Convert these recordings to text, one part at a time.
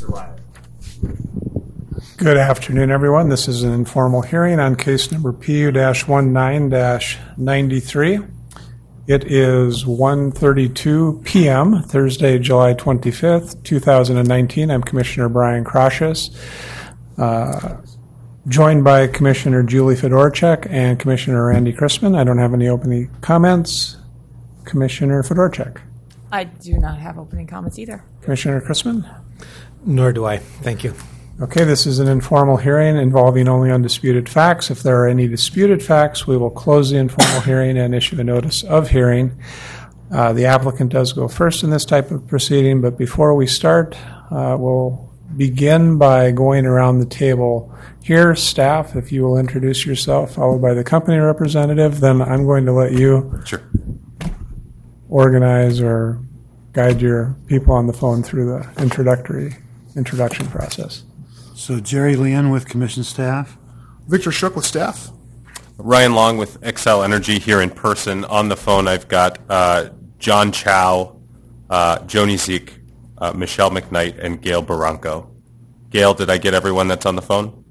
Good afternoon, everyone. This is an informal hearing on case number PU-19-93. It is 1:32 p.m., Thursday, July 25th, 2019. I'm Commissioner Brian Krashus, joined by Commissioner Julie Fedorchak and Commissioner Randy Chrisman. I don't have any opening comments. Commissioner Fedorchak. I do not have opening comments either. Commissioner Chrisman? Nor do I. Thank you. Okay, this is an informal hearing involving only undisputed facts. If there are any disputed facts, we will close the informal hearing and issue a notice of hearing. The applicant does go first in this type of proceeding, but before we start, we'll begin by going around the table here. Staff, if you will introduce yourself, followed by the company representative, then I'm going to let you organize or guide your people on the phone through the introduction process. So Jerry Leon with Commission staff. Victor Shook with staff. Ryan Long with Xcel Energy here in person. On the phone, I've got John Chow, Joni Zeke, Michelle McKnight, and Gail Barranco. Gail, did I get everyone that's on the phone?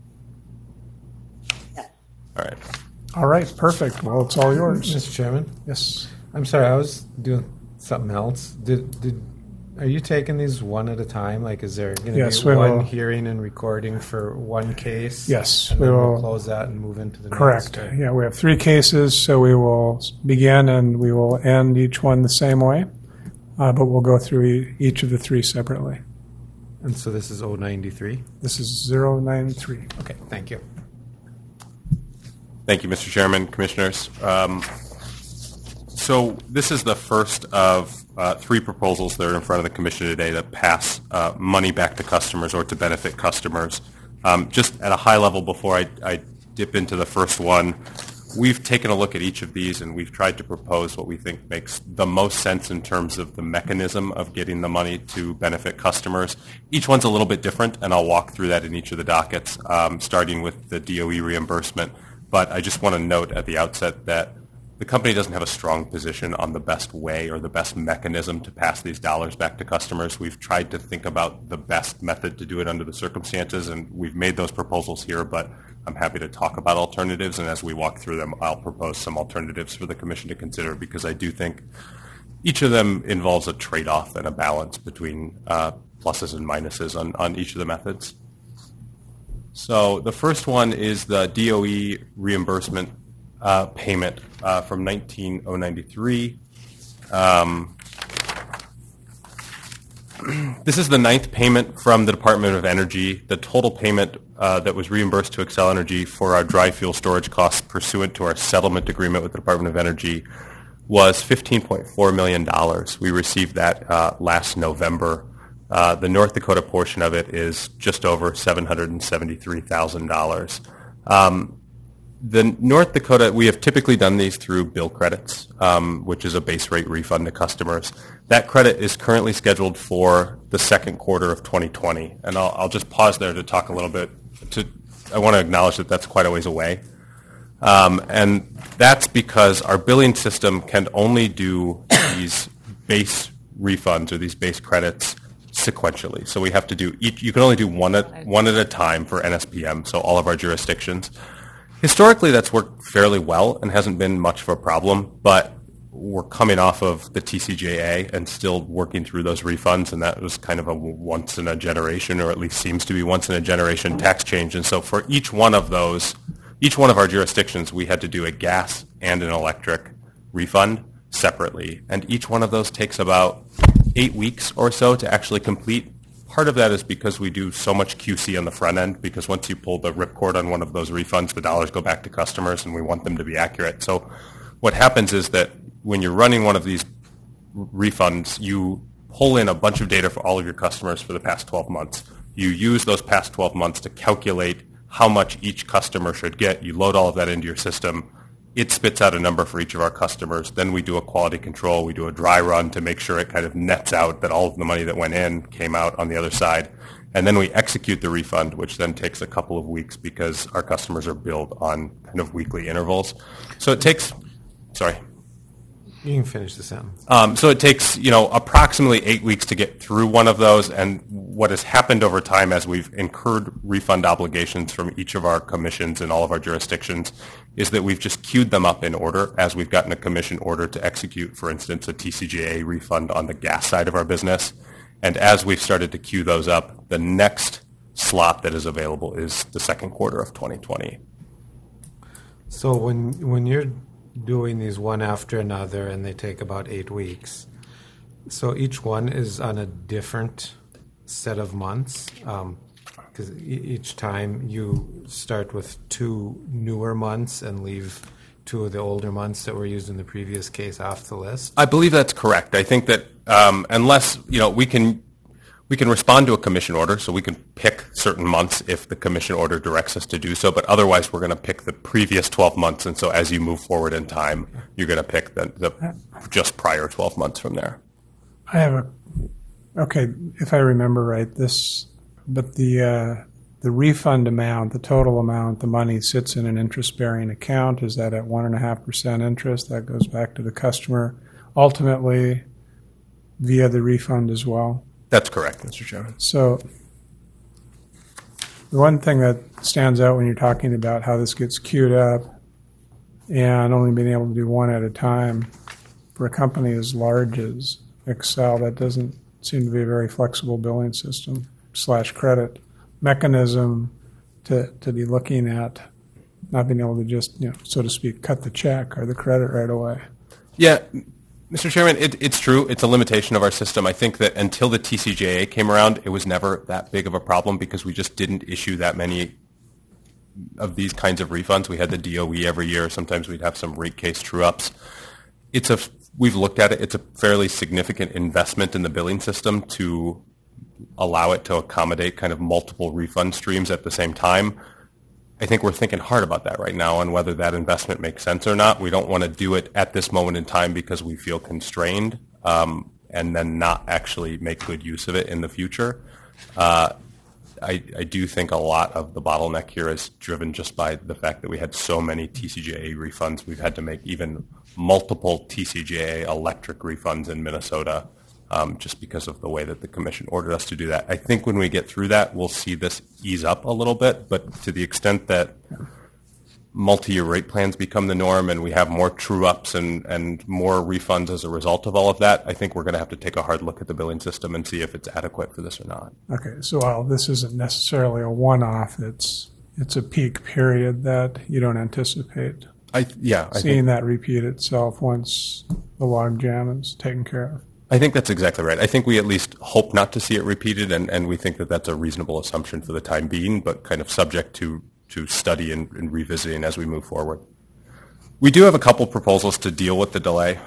Yes. All right. All right, perfect. Well, it's all yours. Mr. Chairman? Yes. I'm sorry, I was doing something else. Are you taking these one at a time? Like, is there going to be one hearing and recording for one case? Yes, and then we'll close that and move into the correct. next? Yeah, we have 3 cases, so we will begin and we will end each one the same way, but we'll go through each of the 3 separately. And so this is 093? This is 093. Okay, thank you. Thank you, Mr. Chairman, Commissioners. So this is the first of 3 proposals that are in front of the Commission today that pass money back to customers or to benefit customers. Just at a high level before I dip into the first one, we've taken a look at each of these and we've tried to propose what we think makes the most sense in terms of the mechanism of getting the money to benefit customers. Each one's a little bit different, and I'll walk through that in each of the dockets, starting with the DOE reimbursement. But I just want to note at the outset that the company doesn't have a strong position on the best way or the best mechanism to pass these dollars back to customers. We've tried to think about the best method to do it under the circumstances, and we've made those proposals here, but I'm happy to talk about alternatives, and as we walk through them, I'll propose some alternatives for the Commission to consider, because I do think each of them involves a trade-off and a balance between pluses and minuses on each of the methods. So the first one is the DOE reimbursement payment from 1993. This is the 9th payment from the Department of Energy. The total payment that was reimbursed to Xcel Energy for our dry fuel storage costs pursuant to our settlement agreement with the Department of Energy was $15.4 million. We received that last November. The North Dakota portion of it is just over $773,000. The North Dakota, we have typically done these through bill credits, which is a base rate refund to customers. That credit is currently scheduled for the second quarter of 2020. And I'll just pause there to talk a little bit. I want to acknowledge that that's quite a ways away. And that's because our billing system can only do these base refunds or these base credits sequentially. So we have to do you can only do one at a time for NSPM, so all of our jurisdictions. Historically, that's worked fairly well and hasn't been much of a problem, but we're coming off of the TCJA and still working through those refunds, and that was kind of a once-in-a-generation, or at least seems to be once-in-a-generation tax change. And so for each one of those, each one of our jurisdictions, we had to do a gas and an electric refund separately, and each one of those takes about 8 weeks or so to actually complete. Part of that is because we do so much QC on the front end, because once you pull the ripcord on one of those refunds, the dollars go back to customers, and we want them to be accurate. So what happens is that when you're running one of these refunds, you pull in a bunch of data for all of your customers for the past 12 months. You use those past 12 months to calculate how much each customer should get. You load all of that into your system. It spits out a number for each of our customers. Then we do a quality control. We do a dry run to make sure it kind of nets out that all of the money that went in came out on the other side. And then we execute the refund, which then takes a couple of weeks because our customers are billed on kind of weekly intervals. So it takes, sorry. You can finish the sentence. So it takes, approximately 8 weeks to get through one of those. And what has happened over time as we've incurred refund obligations from each of our commissions in all of our jurisdictions is that we've just queued them up in order as we've gotten a commission order to execute, for instance, a TCJA refund on the gas side of our business. And as we've started to queue those up, the next slot that is available is the second quarter of 2020. So when you're doing these one after another and they take about 8 weeks, so each one is on a different set of months, because each time you start with 2 newer months and leave 2 of the older months that were used in the previous case off the list? I believe that's correct. I think that unless we can respond to a commission order, so we can pick certain months if the commission order directs us to do so, but otherwise we're going to pick the previous 12 months, and so as you move forward in time, you're going to pick the just prior 12 months from there. I have okay, if I remember right, but the refund amount, the total amount, the money sits in an interest-bearing account. Is that at 1.5% interest? That goes back to the customer, ultimately via the refund as well? That's correct, Mr. Chairman. So the one thing that stands out when you're talking about how this gets queued up and only being able to do one at a time, for a company as large as Excel, that doesn't seem to be a very flexible billing system / credit mechanism to be looking at, not being able to just, so to speak, cut the check or the credit right away. Yeah. Mr. Chairman, it's true. It's a limitation of our system. I think that until the TCJA came around, it was never that big of a problem because we just didn't issue that many of these kinds of refunds. We had the DOE every year. Sometimes we'd have some rate case true-ups. We've looked at it. It's a fairly significant investment in the billing system to allow it to accommodate kind of multiple refund streams at the same time. I think we're thinking hard about that right now on whether that investment makes sense or not. We don't want to do it at this moment in time because we feel constrained and then not actually make good use of it in the future. I do think a lot of the bottleneck here is driven just by the fact that we had so many TCJA refunds. We've had to make even multiple TCJA electric refunds in Minnesota just because of the way that the commission ordered us to do that. I think when we get through that, we'll see this ease up a little bit, but to the extent that multi-year rate plans become the norm and we have more true-ups and more refunds as a result of all of that, I think we're going to have to take a hard look at the billing system and see if it's adequate for this or not. Okay, so while this isn't necessarily a one-off, it's a peak period that you don't anticipate seeing that repeat itself once the log jam is taken care of. I think that's exactly right. I think we at least hope not to see it repeated, and we think that that's a reasonable assumption for the time being, but kind of subject to study and revisiting as we move forward. We do have a couple proposals to deal with the delay.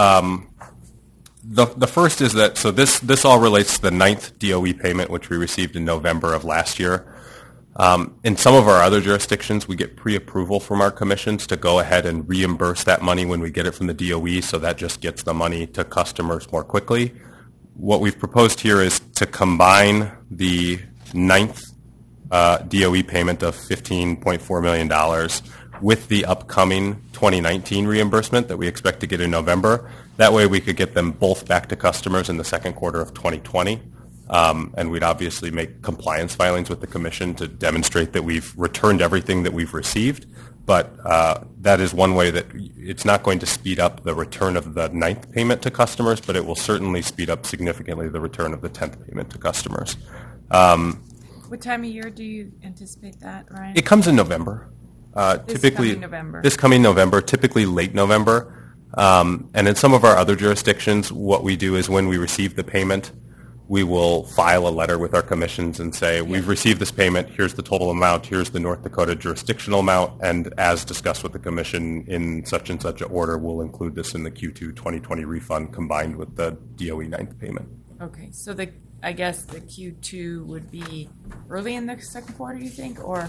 The first is that, so this all relates to the 9th DOE payment, which we received in November of last year. In some of our other jurisdictions, we get pre-approval from our commissions to go ahead and reimburse that money when we get it from the DOE, so that just gets the money to customers more quickly. What we've proposed here is to combine the 9th DOE payment of $15.4 million with the upcoming 2019 reimbursement that we expect to get in November. That way we could get them both back to customers in the second quarter of 2020. And we'd obviously make compliance filings with the commission to demonstrate that we've returned everything that we've received. But that is one way that it's not going to speed up the return of the 9th payment to customers, but it will certainly speed up significantly the return of the 10th payment to customers. What time of year do you anticipate that, Ryan? It comes in November. Typically, this coming November, typically late November. And in some of our other jurisdictions, what we do is when we receive the payment, we will file a letter with our commissions and say, we've received this payment, here's the total amount, here's the North Dakota jurisdictional amount, and as discussed with the commission in such and such an order, we'll include this in the Q2 2020 refund combined with the DOE 9th payment. Okay, so I guess the Q2 would be early in the second quarter, you think, or?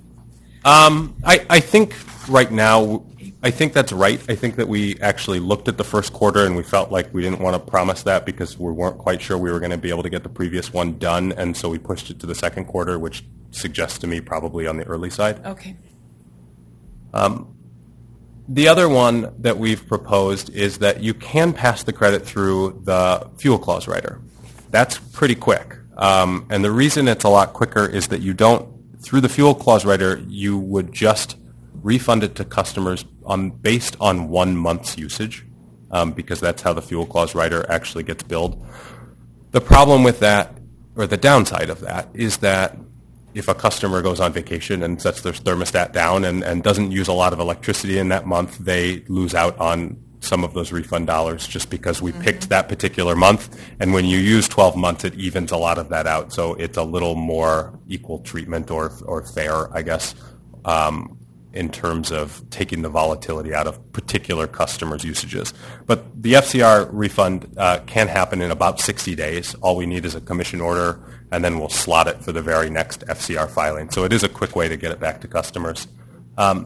I think right now, I think that's right. I think that we actually looked at the first quarter and we felt like we didn't want to promise that because we weren't quite sure we were going to be able to get the previous one done, and so we pushed it to the second quarter, which suggests to me probably on the early side. Okay. The other one that we've proposed is that you can pass the credit through the fuel clause rider. That's pretty quick. And the reason it's a lot quicker is that you don't, through the fuel clause rider, you would just refund it to customers based on 1 month's usage, because that's how the fuel clause rider actually gets billed. The problem with that, or the downside of that, is that if a customer goes on vacation and sets their thermostat down and doesn't use a lot of electricity in that month, they lose out on some of those refund dollars just because we picked that particular month. And when you use 12 months, it evens a lot of that out. So it's a little more equal treatment or fair, I guess, in terms of taking the volatility out of particular customers' usages. But the FCR refund can happen in about 60 days. All we need is a commission order, and then we'll slot it for the very next FCR filing. So it is a quick way to get it back to customers. I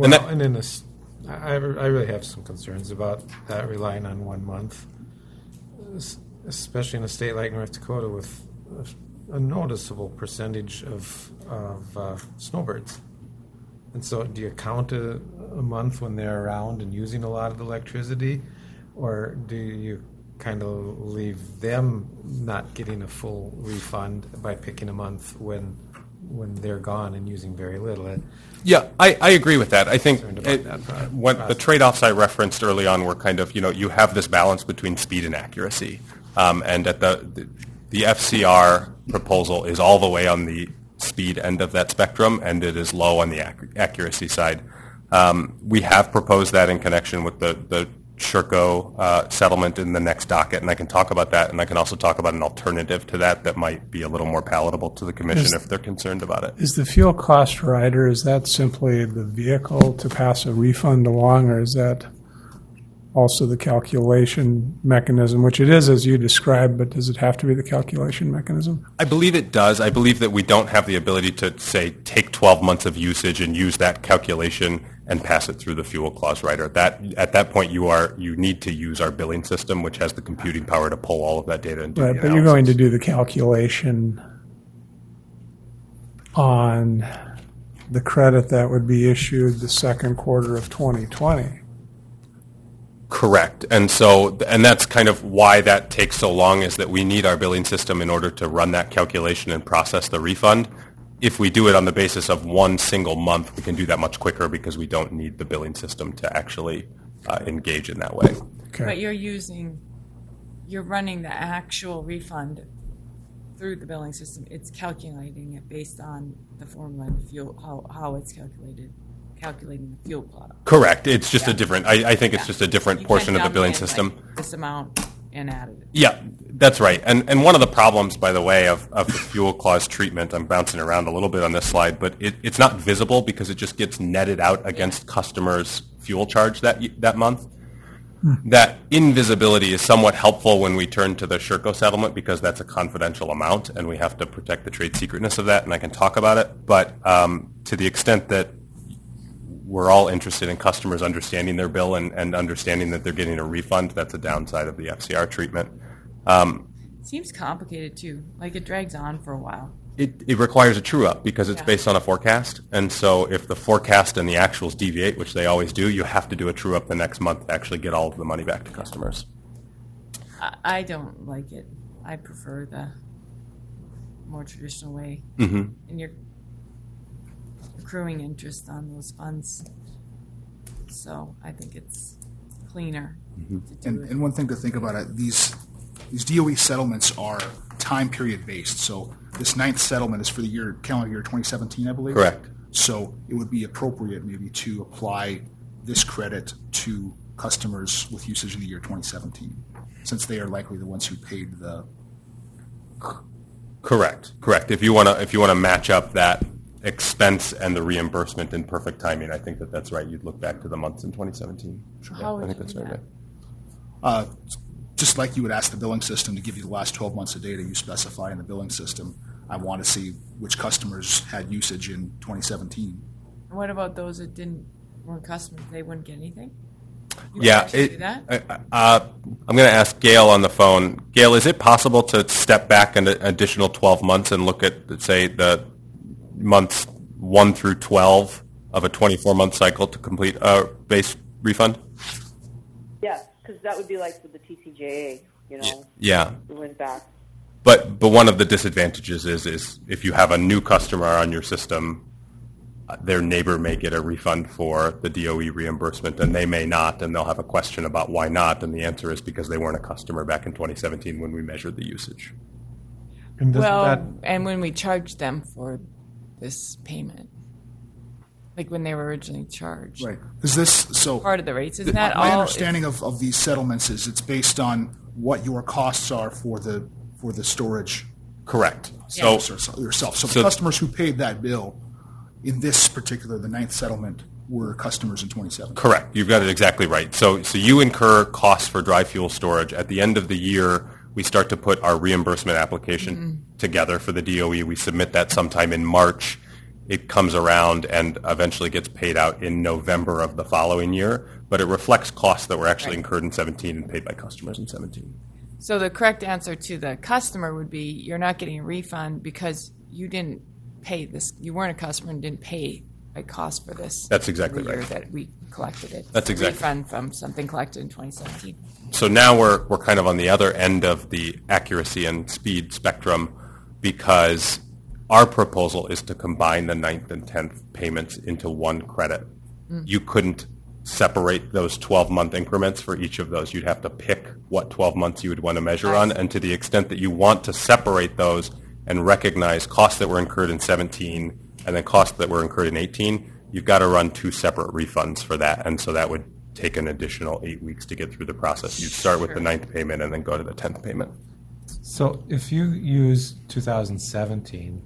really have some concerns about that relying on 1 month, especially in a state like North Dakota with a noticeable percentage of snowbirds. And so do you count a month when they're around and using a lot of electricity, or do you kind of leave them not getting a full refund by picking a month when they're gone and using very little? Yeah, I agree with that. I think that what the trade-offs I referenced early on were kind of, you have this balance between speed and accuracy. And at the FCR proposal is all the way on the speed end of that spectrum, and it is low on the accuracy side. We have proposed that in connection with the Sherco settlement in the next docket, and I can talk about that, and I can also talk about an alternative to that might be a little more palatable to the commission if they're concerned about it. Is the fuel cost rider, is that simply the vehicle to pass a refund along, or is that also the calculation mechanism, which it is as you described, but does it have to be the calculation mechanism? I believe it does. I believe that we don't have the ability to, say, take 12 months of usage and use that calculation and pass it through the fuel clause rider. At that point, you need to use our billing system, which has the computing power to pull all of that data and do the Right, but analysis. you're going to do the calculation on the credit that would be issued the second quarter of 2020. Correct. And that's kind of why that takes so long, is that we need our billing system in order to run that calculation and process the refund. If we do it on the basis of 1 single month, we can do that much quicker because we don't need the billing system to actually engage in that way. Okay. But you're running the actual refund through the billing system. It's calculating it based on the formula and fuel, how it's calculating the fuel clause. Correct. It's just a different, I think it's just a different portion of the billing system. Like this amount and added it. Yeah, that's right. And one of the problems, by the way, of the fuel clause treatment, I'm bouncing around a little bit on this slide, but it's not visible because it just gets netted out against customers' fuel charge that month. That invisibility is somewhat helpful when we turn to the Sherco settlement because that's a confidential amount and we have to protect the trade secretness of that, and I can talk about it. But to the extent that we're all interested in customers understanding their bill and understanding that they're getting a refund, that's a downside of the FCR treatment. Seems complicated too. Like it drags on for a while. It requires a true-up because it's based on a forecast. And so if the forecast and the actuals deviate, which they always do, you have to do a true-up the next month to actually get all of the money back to customers. I don't like it. I prefer the more traditional way. Mm-hmm. And you're accruing interest on those funds. So I think it's cleaner to do it. And one thing to think about, these DOE settlements are time period based. So this 9th settlement is for the calendar year 2017, I believe. Correct. So it would be appropriate maybe to apply this credit to customers with usage in the year 2017, since they are likely the ones who paid the. Correct. If you want to match up that expense and the reimbursement in perfect timing, I think that's right. You'd look back to the months in 2017. How would I think you that's do right. that? Just like you would ask the billing system to give you the last 12 months of data, you specify in the billing system, I want to see which customers had usage in 2017. What about those that weren't customers? They wouldn't get anything? You Yeah, actually do that? I'm going to ask Gail on the phone. Gail, is it possible to step back an additional 12 months and look at, say, the months 1 through 12 of a 24-month cycle to complete a base refund? Yes, because that would be like with the TCJA, you know, Yeah. we went back. But one of the disadvantages is if you have a new customer on your system, their neighbor may get a refund for the DOE reimbursement, and they may not, and they'll have a question about why not, and the answer is because they weren't a customer back in 2017 when we measured the usage. And doesn't Well, that, and when we charged them for this payment, like when they were originally charged. Right. Is this, so Part of the rates, isn't that my all? understanding of these settlements is it's based on what your costs are for the storage Correct. So yourself. So the So- customers who paid that bill in this particular, the ninth settlement, were customers in 2017. correct. You've got it exactly right. So you incur costs for dry fuel storage. At the end of the year, we start to put our reimbursement application together for the DOE. We submit that sometime in March. It comes around and eventually gets paid out in November of the following year, but it reflects costs that were actually incurred in 17 and paid by customers in 17. So the correct answer to the customer would be you're not getting a refund because you didn't pay this. You weren't a customer and didn't pay a cost for this. That's exactly the year right. that we collected it. That's exactly- refund from something collected in 2017. So now we're kind of on the other end of the accuracy and speed spectrum because our proposal is to combine the 9th and 10th payments into one credit. You couldn't separate those 12-month increments for each of those. You'd have to pick what 12 months you would want to measure on, and to the extent that you want to separate those and recognize costs that were incurred in 17 and then costs that were incurred in 18, you've got to run two separate refunds for that, and so that would take an additional 8 weeks to get through the process. You'd start with the 9th payment and then go to the 10th payment. So if you use 2017,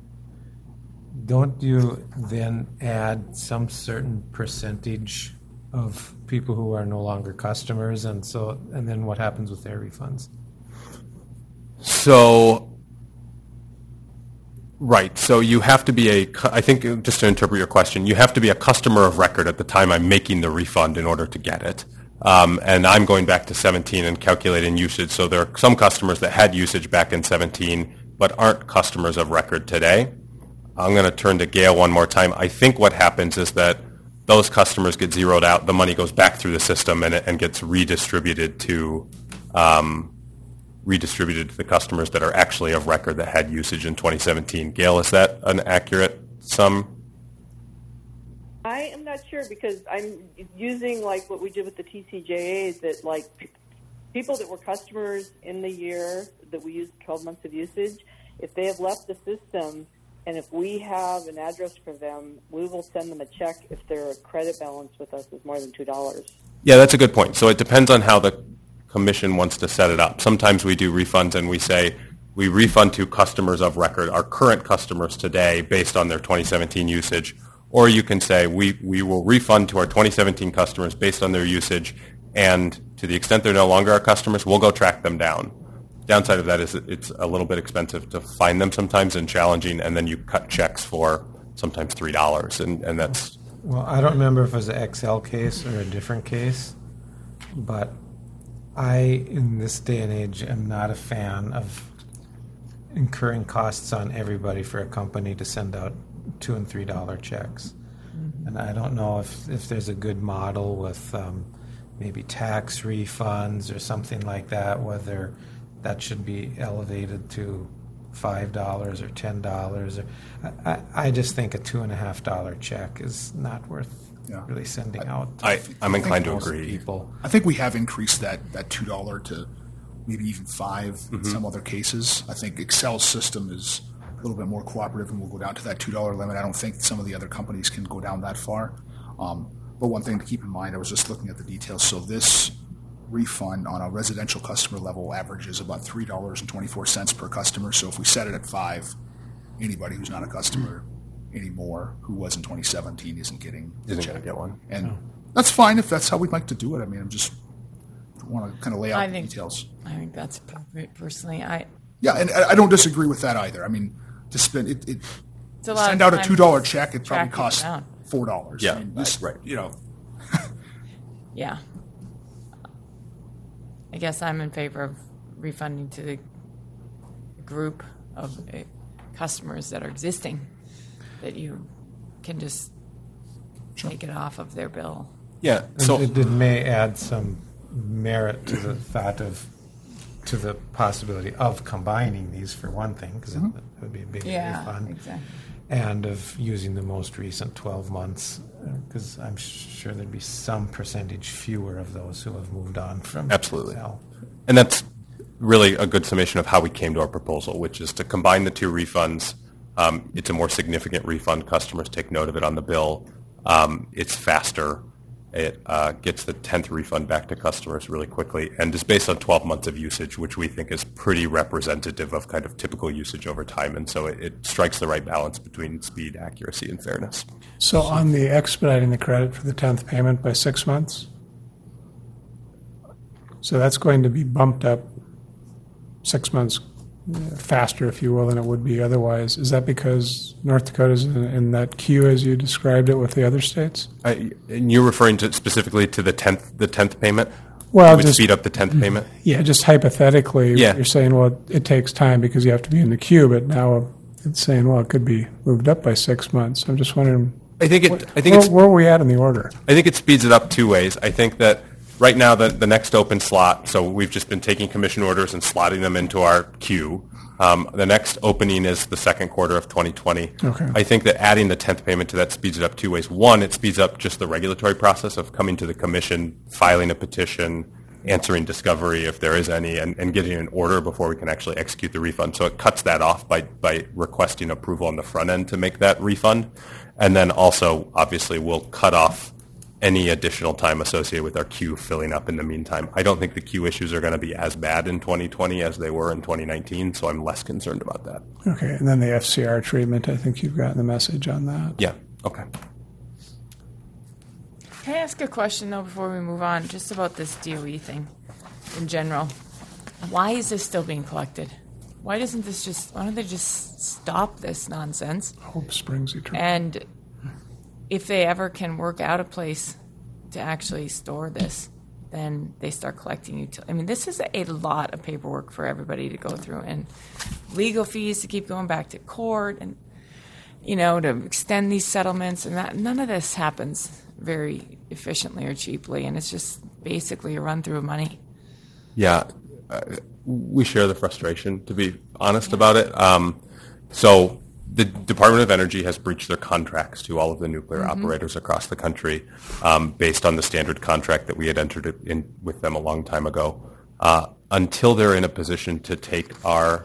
don't you then add some certain percentage of people who are no longer customers, and then what happens with their refunds? So, right. So you have to be I think, just to interpret your question, you have to be a customer of record at the time I'm making the refund in order to get it. And I'm going back to 17 and calculating usage. So there are some customers that had usage back in 17 but aren't customers of record today. I'm going to turn to Gail one more time. I think what happens is that those customers get zeroed out. The money goes back through the system and gets redistributed to the customers that are actually of record that had usage in 2017. Gail, is that an accurate sum? I am not sure because I'm using like what we did with the TCJA that like people that were customers in the year that we used 12 months of usage, if they have left the system and if we have an address for them, we will send them a check if their credit balance with us is more than $2. Yeah, that's a good point. So it depends on how the commission wants to set it up. Sometimes we do refunds and we say we refund to customers of record, our current customers today based on their 2017 usage. Or you can say we will refund to our 2017 customers based on their usage, and to the extent they're no longer our customers, we'll go track them down. Downside of that is it's a little bit expensive to find them sometimes and challenging, and then you cut checks for sometimes $3, and that's... Well, I don't remember if it was an XL case or a different case, but I, in this day and age, am not a fan of incurring costs on everybody for a company to send out $2 and $3 checks. And I don't know if there's a good model with maybe tax refunds or something like that, whether that should be elevated to $5 or $10. I just think a $2.50 check is not worth really sending out. I'm inclined to most agree. People. I think we have increased that $2 to maybe even $5 in some other cases. I think Excel's system is a little bit more cooperative and we'll go down to that $2 limit. I don't think some of the other companies can go down that far. But one thing to keep in mind, I was just looking at the details. So this refund on a residential customer level averages about $3.24 per customer. So if we set it at $5, anybody who's not a customer anymore who was in 2017 isn't going to get one. And that's fine if that's how we'd like to do it. I mean, I'm just want to kind of lay out the details. I think that's appropriate personally. Yeah, and I don't disagree with that either. I mean, to spend send out a $2 check, it probably costs $4. Yeah, I mean, right. You know. Yeah. I guess I'm in favor of refunding to the group of customers that are existing, that you can just take it off of their bill. Yeah. So it may add some merit to the to the possibility of combining these for one thing, because it would be a big refund, exactly. and of using the most recent 12 months, because I'm sure there'd be some percentage fewer of those who have moved on from Absolutely. Excel. And that's really a good summation of how we came to our proposal, which is to combine the two refunds. It's a more significant refund. Customers take note of it on the bill. It's faster. It gets the 10th refund back to customers really quickly, and is based on 12 months of usage, which we think is pretty representative of kind of typical usage over time. And so it strikes the right balance between speed, accuracy, and fairness. So on the expediting the credit for the 10th payment by 6 months, so that's going to be bumped up 6 months faster, if you will, than it would be otherwise. Is that because North Dakota's in that queue as you described it with the other states? And you're referring to specifically to the 10th payment? Well, It would just speed up the 10th payment? yeah, just hypothetically, Yeah. you're saying, well, it takes time because you have to be in the queue, but now it's saying, well, it could be moved up by 6 months. I'm just wondering, I think it's where are we at in the order? I think it speeds it up two ways. I think that right now the next open slot, so we've just been taking commission orders and slotting them into our queue. The next opening is the second quarter of 2020. Okay. I think that adding the 10th payment to that speeds it up two ways. One, it speeds up just the regulatory process of coming to the commission, filing a petition, answering discovery if there is any, and getting an order before we can actually execute the refund. So it cuts that off by requesting approval on the front end to make that refund. And then also, obviously, we'll cut off any additional time associated with our queue filling up in the meantime. I don't think the queue issues are going to be as bad in 2020 as they were in 2019, so I'm less concerned about that. Okay, and then the FCR treatment, I think you've gotten the message on that. Yeah, okay. Can I ask a question, though, before we move on, just about this DOE thing in general? Why is this still being collected? Why don't they just stop this nonsense? Hope springs eternal. And if they ever can work out a place to actually store this, then they start collecting I mean, this is a lot of paperwork for everybody to go through, and legal fees to keep going back to court, and to extend these settlements, and that none of this happens very efficiently or cheaply, and it's just basically a run through of money. Yeah, we share the frustration, to be honest about it. So the Department of Energy has breached their contracts to all of the nuclear operators across the country based on the standard contract that we had entered in with them a long time ago. Until they're in a position to take our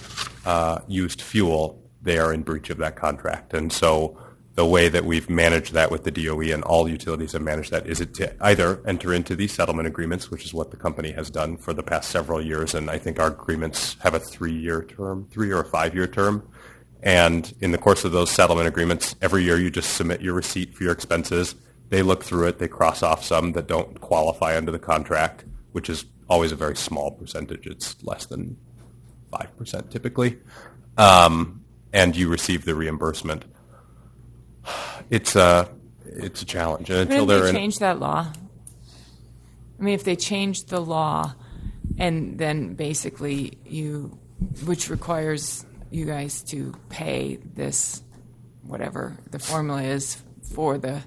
used fuel, they are in breach of that contract. And so the way that we've managed that with the DOE, and all utilities have managed that, is to either enter into these settlement agreements, which is what the company has done for the past several years, and I think our agreements have a 3-year term, 3 or 5-year term. And in the course of those settlement agreements, every year you just submit your receipt for your expenses. They look through it. They cross off some that don't qualify under the contract, which is always a very small percentage. It's less than 5% typically. And you receive the reimbursement. It's a challenge. And until Didn't they change that law? I mean, if they changed the law and then basically which requires you guys to pay this, whatever the formula is for the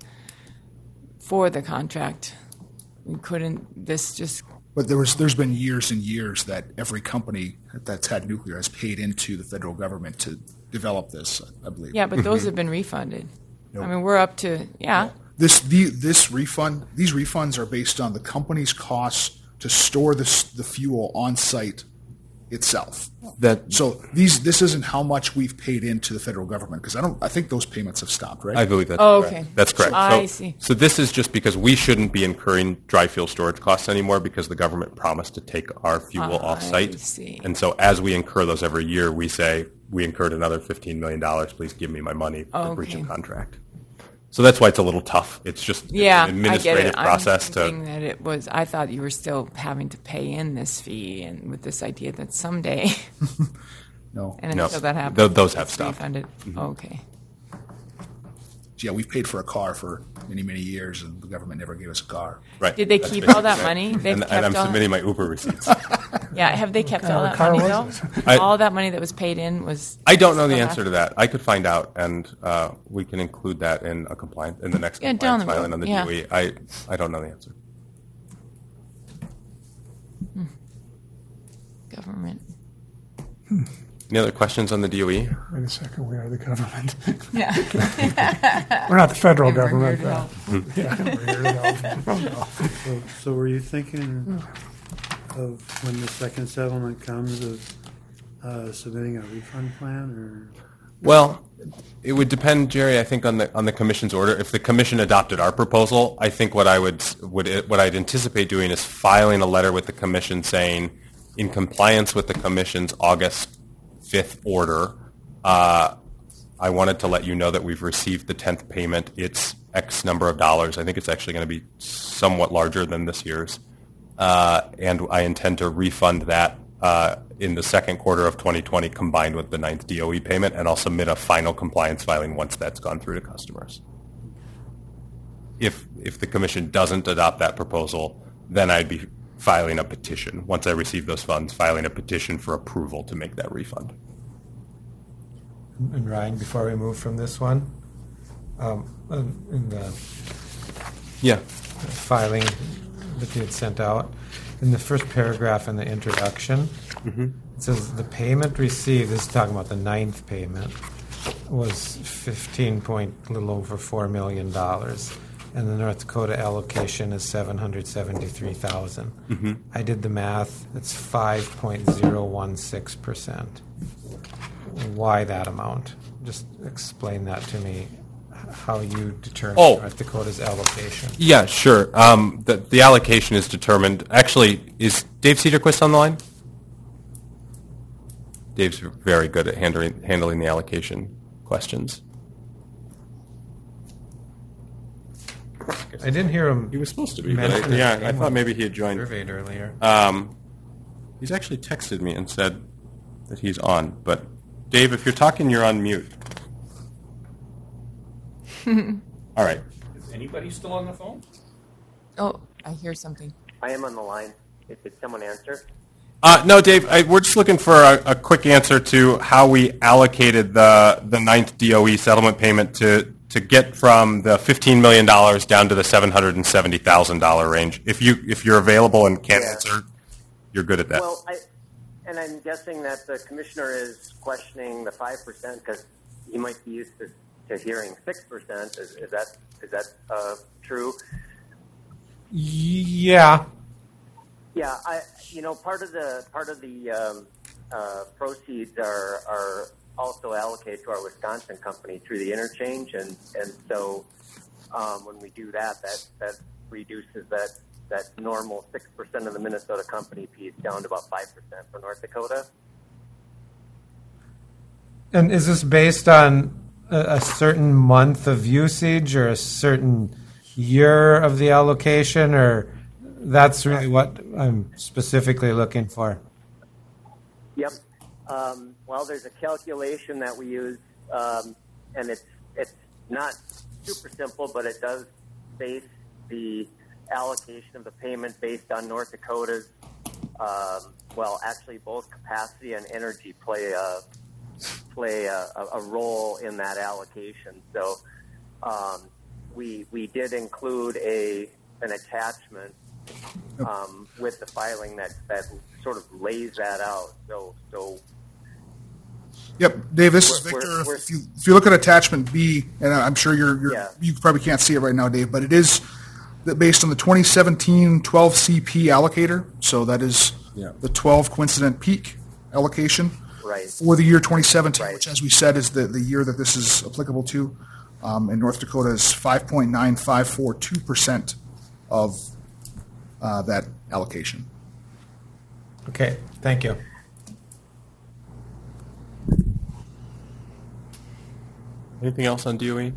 contract. Couldn't this just? But there's been years and years that every company that's had nuclear has paid into the federal government to develop this, I believe. Yeah, but those have been refunded. Nope. I mean, we're up to These refunds are based on the company's costs to store the fuel on site itself. So this isn't how much we've paid into the federal government, because I think those payments have stopped, right? I believe that's Oh, correct. okay. That's correct. I see. So this is just because we shouldn't be incurring dry fuel storage costs anymore because the government promised to take our fuel off-site. I see. And so as we incur those every year, we say, we incurred another $15 million. Please give me my money for breach of contract. So that's why it's a little tough. It's just Yeah, an administrative I get it. process I'm to. thinking that it was. I thought you were still having to pay in this fee, and with this idea that someday, No. and No. until that happens, Those have it's stopped. refunded. Okay. Yeah, we've paid for a car for many, many years, and the government never gave us a car. Right. Did they That's keep all basically that right. money? They've And kept I'm all- submitting my Uber receipts. Yeah, have they kept kind all of that car money was though? All that money that was paid in was. I don't know the still answer to that. I could find out, and we can include that in the next Yeah, down compliance the road, filing on the yeah. DOE. I don't know the answer. Government. Any other questions on the DOE? Wait a second, we are the government. Yeah. We're not the federal We're government. here to but- help. Yeah, we're here to help. So were you thinking of when the second settlement comes of submitting a refund plan, or? Well, it would depend, Jerry. I think on the commission's order. If the commission adopted our proposal, I think what I'd anticipate doing is filing a letter with the commission saying, in compliance with the commission's August 5th order, I wanted to let you know that we've received the 10th payment. It's X number of dollars. I think it's actually going to be somewhat larger than this year's. And I intend to refund that in the second quarter of 2020 combined with the 9th DOE payment, and I'll submit a final compliance filing once that's gone through to customers. If the commission doesn't adopt that proposal, then I'd be filing a petition. Once I receive those funds, filing a petition for approval to make that refund. And Ryan, before we move from this one, in the Yeah. filing that you had sent out, in the first paragraph in the introduction, it says the payment received, this is talking about the 9th payment, was little over $4 million. And the North Dakota allocation is $773,000. I did the math. It's 5.016%. Why that amount? Just explain that to me. How you determine North Dakota's allocation? Yeah, sure. The allocation is determined. Actually, is Dave Cedarquist on the line? Dave's very good at handling the allocation questions. I didn't hear him. He was supposed to be, mention but his I name thought maybe he had joined. surveyed earlier. He's actually texted me and said that he's on. But Dave, if you're talking, you're on mute. All right. Is anybody still on the phone? Oh, I hear something. I am on the line. Did someone answer? No, Dave, we're just looking for a quick answer to how we allocated the 9th DOE settlement payment to get from the $15 million down to the $770,000 range. If you're available and can't answer, you're good at that. Well, I'm guessing that the commissioner is questioning the 5% because he might be used to hearing 6%. Is that true? Yeah. Yeah, part of the proceeds are also allocated to our Wisconsin company through the interchange, and so when we do that reduces that normal 6% of the Minnesota company piece down to about 5% for North Dakota. And is this based on a certain month of usage or a certain year of the allocation, or that's really what I'm specifically looking for? Yep. Well, there's a calculation that we use, and it's not super simple, but it does base the allocation of the payment based on North Dakota's. Actually, both capacity and energy play a role in that allocation. So we did include an attachment with the filing that sort of lays that out. So Yep, Dave, this is Victor. If you look at attachment B, and I'm sure you probably can't see it right now, Dave, but it is based on the 2017 12 CP allocator. So that is the 12 coincident peak allocation for the year 2017, which, as we said, is the year that this is applicable to. And North Dakota is 5.9542% of that allocation. Okay, thank you. Anything else on DOE?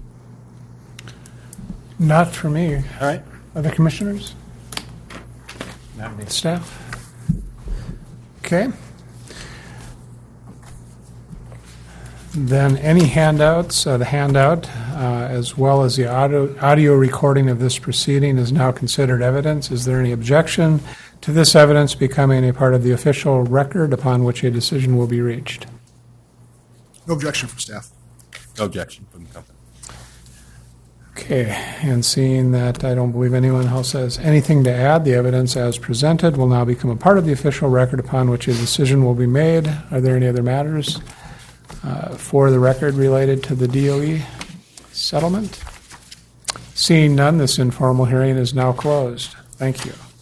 Not for me. All right. Other commissioners? Not me. Staff? Okay. Then any handouts, the handout, as well as the audio recording of this proceeding is now considered evidence. Is there any objection to this evidence becoming a part of the official record upon which a decision will be reached. No objection from staff. No objection from the company. Okay, and seeing that I don't believe anyone else has anything to add, the evidence as presented will now become a part of the official record upon which a decision will be made. Are there any other matters for the record related to the DOE settlement? Seeing none, this informal hearing is now closed. Thank you.